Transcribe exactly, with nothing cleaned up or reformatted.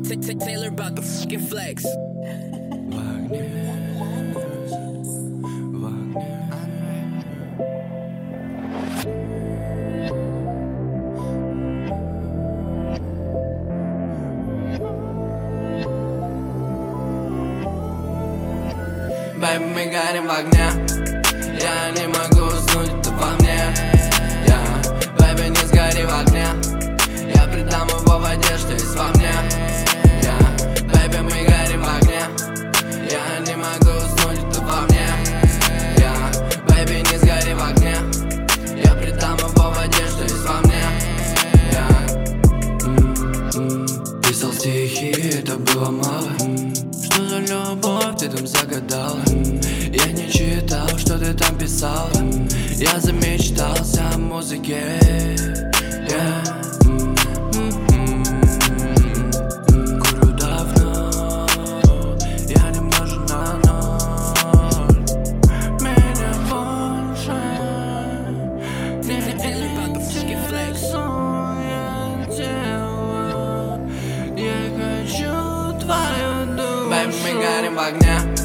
Taylor about the fucking flex. Бэйби, мы горим в огне. Я не могу уснуть, это во мне. yeah. Бэйби, не сгори в огне. Я придам его в воде, что есть во мне. yeah. Бэйби, мы горим в огне. Я не могу уснуть, это во мне. yeah. Бэйби, не сгори в огне. Я придам его в воде, что есть во мне. yeah. mm-hmm. Писал стихи, это было мало. Что за любовь ты там загадала? Я не читал, что ты там писала. Я замечтался о музыке. yeah. Курю давно, я не можу на ноль. Меня больше не интересует тело. Я хочу твою душу. Бэйби, мы горим в огне.